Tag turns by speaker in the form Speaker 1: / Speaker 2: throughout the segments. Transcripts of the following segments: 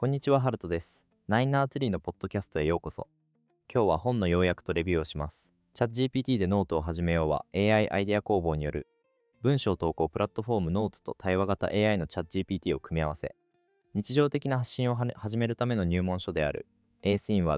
Speaker 1: こんにちは、ハルトです。ナイナーツリーのポッドキャストへようこそ。今日は本の要約とレビューをします。チャット GPT でノートを始めようは AI アイデア工房による文章投稿プラットフォームノートと対話型 AI のチャット GPT を組み合わせ、日常的な発信を始めるための入門書である ASIN は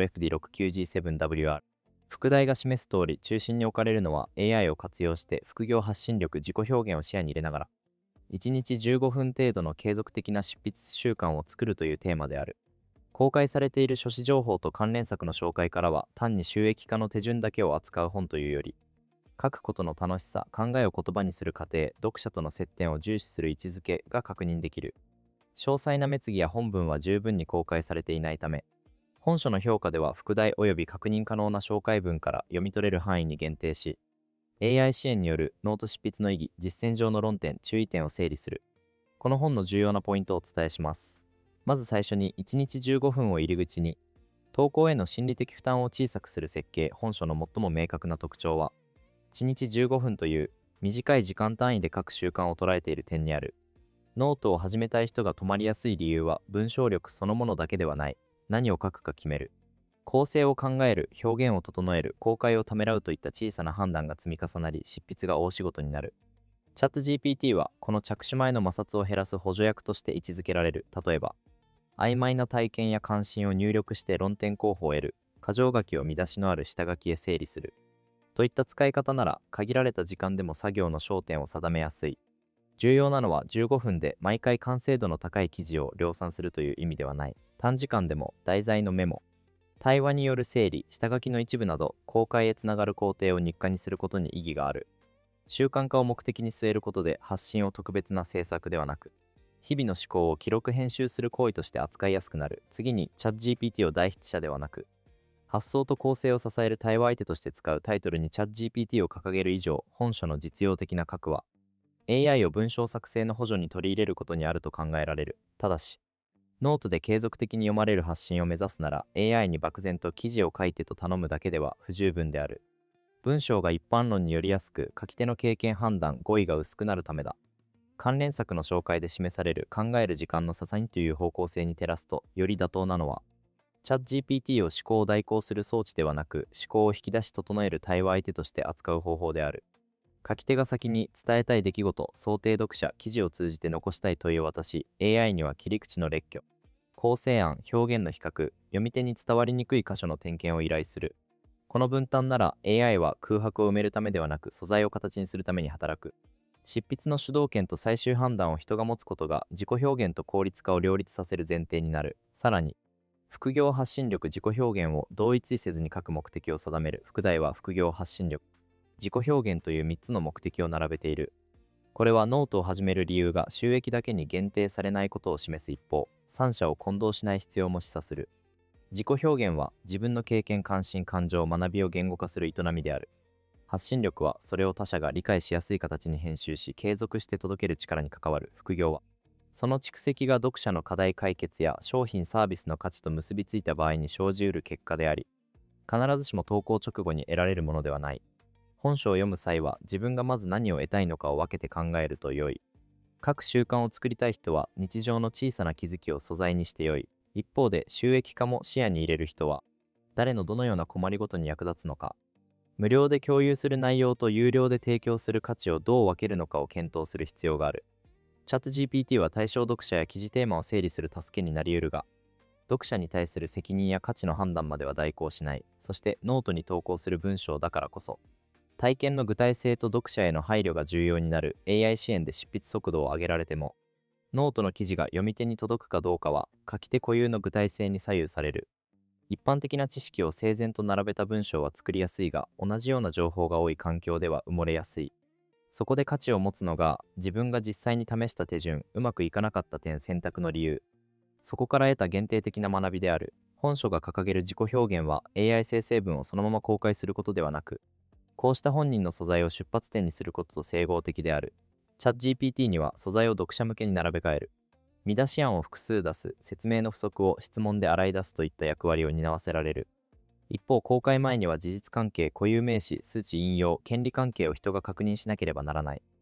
Speaker 1: B0FD69G7WR。副題が示す通り、中心に置かれるのは AI を活用して副業発信力、自己表現を視野に入れながら、1日15分程度の継続的な執筆習慣を作るというテーマである。公開されている書誌情報と関連作の紹介からは、単に収益化の手順だけを扱う本というより、書くことの楽しさ、考えを言葉にする過程、読者との接点を重視する位置づけが確認できる。詳細な滅議や本文は十分に公開されていないため、本書の評価では副題及び確認可能な紹介文から読み取れる範囲に限定し、AI 支援によるノート執筆の意義、実践上の論点、注意点を整理する。この本の重要なポイントをお伝えします。まず最初に、1日15分を入り口に、投稿への心理的負担を小さくする設計。本書の最も明確な特徴は、1日15分という短い時間単位で書く習慣を捉えている点にある。ノートを始めたい人が止まりやすい理由は、文章力そのものだけではない。何を書くか決める、構成を考える、表現を整える、公開をためらうといった小さな判断が積み重なり、執筆が大仕事になる。チャット GPT はこの着手前の摩擦を減らす補助役として位置づけられる。例えば、曖昧な体験や関心を入力して論点候補を得る、箇条書きを見出しのある下書きへ整理するといった使い方なら、限られた時間でも作業の焦点を定めやすい。重要なのは、15分で毎回完成度の高い記事を量産するという意味ではない。短時間でも題材のメモ、対話による整理、下書きの一部など、公開へつながる工程を日課にすることに意義がある。習慣化を目的に据えることで、発信を特別な制作ではなく、日々の思考を記録編集する行為として扱いやすくなる。次に、チャット GPT を代筆者ではなく、発想と構成を支える対話相手として使う。タイトルにチャット GPT を掲げる以上、本書の実用的な核は、AI を文章作成の補助に取り入れることにあると考えられる。ただし、ノートで継続的に読まれる発信を目指すなら、 AI に漠然と記事を書いてと頼むだけでは不十分である。文章が一般論によりやすく、書き手の経験判断、語彙が薄くなるためだ。関連作の紹介で示される考える時間の支えという方向性に照らすと、より妥当なのは、チャット GPT を思考を代行する装置ではなく、思考を引き出し整える対話相手として扱う方法である。書き手が先に伝えたい出来事、想定読者、記事を通じて残したい問いを渡し、 AI には切り口の列挙、構成案、表現の比較、読み手に伝わりにくい箇所の点検を依頼する。この分担なら、 AI は空白を埋めるためではなく、素材を形にするために働く。執筆の主導権と最終判断を人が持つことが、自己表現と効率化を両立させる前提になる。さらに、副業発信力、自己表現を同一せずに書く目的を定める。副題は副業発信力、自己表現という3つの目的を並べている。これはノートを始める理由が収益だけに限定されないことを示す一方、三者を混同しない必要も示唆する。自己表現は自分の経験、関心、感情、学びを言語化する営みである。発信力はそれを他者が理解しやすい形に編集し、継続して届ける力に関わる。副業はその蓄積が読者の課題解決や商品サービスの価値と結びついた場合に生じうる結果であり、必ずしも投稿直後に得られるものではない。本書を読む際は、自分がまず何を得たいのかを分けて考えると良い。各習慣を作りたい人は、日常の小さな気づきを素材にして良い。一方で、収益化も視野に入れる人は、誰のどのような困りごとに役立つのか、無料で共有する内容と有料で提供する価値をどう分けるのかを検討する必要がある。チャット GPT は対象読者や記事テーマを整理する助けになり得るが、読者に対する責任や価値の判断までは代行しない。そしてノートに投稿する文章だからこそ、体験の具体性と読者への配慮が重要になる。 AI 支援で執筆速度を上げられても、ノートの記事が読み手に届くかどうかは書き手固有の具体性に左右される。一般的な知識を整然と並べた文章は作りやすいが、同じような情報が多い環境では埋もれやすい。そこで価値を持つのが、自分が実際に試した手順、うまくいかなかった点、選択の理由、そこから得た限定的な学びである。本書が掲げる自己表現は、 AI 生成文をそのまま公開することではなく、こうした本人の素材を出発点にすることと整合的である。チャット GPT には素材を読者向けに並べ替える、見出し案を複数出す、説明の不足を質問で洗い出すといった役割を担わせられる。一方、公開前には事実関係、固有名詞、数値引用、権利関係を人が確認しなければならない。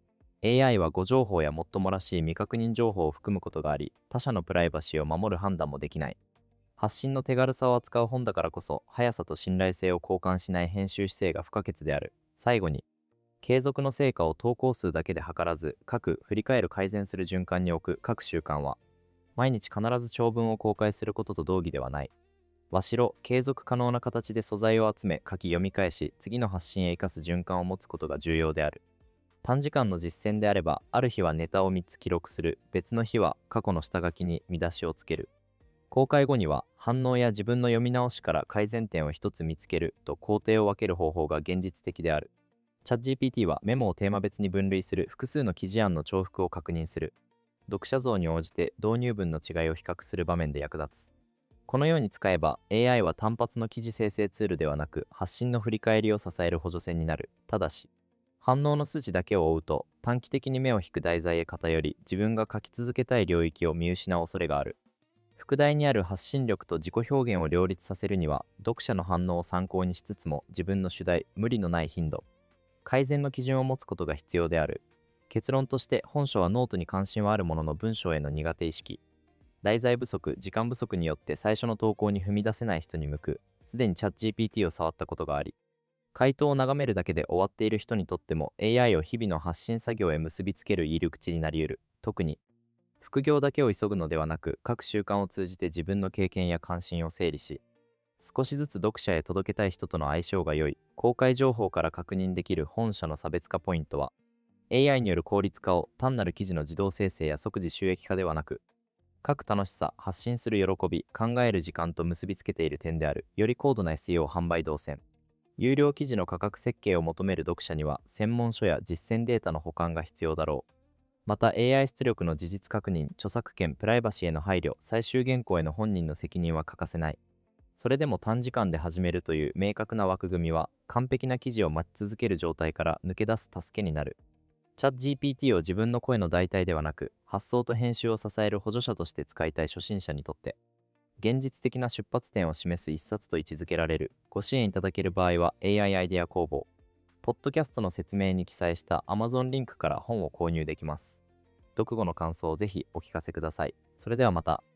Speaker 1: AI は誤情報やもっともらしい未確認情報を含むことがあり、他者のプライバシーを守る判断もできない。発信の手軽さを扱う本だからこそ、速さと信頼性を交換しない編集姿勢が不可欠である。最後に、継続の成果を投稿数だけで測らず、振り返る改善する循環に置く各習慣は、毎日必ず長文を公開することと同義ではない。わしろ、継続可能な形で素材を集め、読み返し、次の発信へ生かす循環を持つことが重要である。短時間の実践であれば、ある日はネタを3つ記録する、別の日は過去の下書きに見出しをつける。公開後には反応や自分の読み直しから改善点を1つ見つけると工程を分ける方法が現実的である。チャット GPT はメモをテーマ別に分類する、複数の記事案の重複を確認する、読者像に応じて導入文の違いを比較する場面で役立つ。このように使えば AI は単発の記事生成ツールではなく、発信の振り返りを支える補助線になる。ただし、反応の数値だけを追うと短期的に目を引く題材へ偏り、自分が書き続けたい領域を見失う恐れがある。副題にある発信力と自己表現を両立させるには、読者の反応を参考にしつつも自分の主題、無理のない頻度、改善の基準を持つことが必要である。結論として、本書はノートに関心はあるものの文章への苦手意識、題材不足、時間不足によって最初の投稿に踏み出せない人に向く。すでにチャット GPT を触ったことがあり、回答を眺めるだけで終わっている人にとっても AI を日々の発信作業へ結びつける入り口になり得る。特に副業だけを急ぐのではなく、各習慣を通じて自分の経験や関心を整理し、少しずつ読者へ届けたい人との相性が良い。公開情報から確認できる本社の差別化ポイントは、 AI による効率化を単なる記事の自動生成や即時収益化ではなく、書く楽しさ、発信する喜び、考える時間と結びつけている点である。より高度な SEO 販売動線。有料記事の価格設計を求める読者には、専門書や実践データの保管が必要だろう。また AI 出力の事実確認、著作権、プライバシーへの配慮、最終原稿への本人の責任は欠かせない。それでも短時間で始めるという明確な枠組みは、完璧な記事を待ち続ける状態から抜け出す助けになる。チャット GPT を自分の声の代替ではなく、発想と編集を支える補助者として使いたい初心者にとって、現実的な出発点を示す一冊と位置づけられる。ご支援いただける場合は AI アイデア工房、ポッドキャストの説明に記載した Amazon リンクから本を購入できます。読後の感想をぜひお聞かせください。それではまた。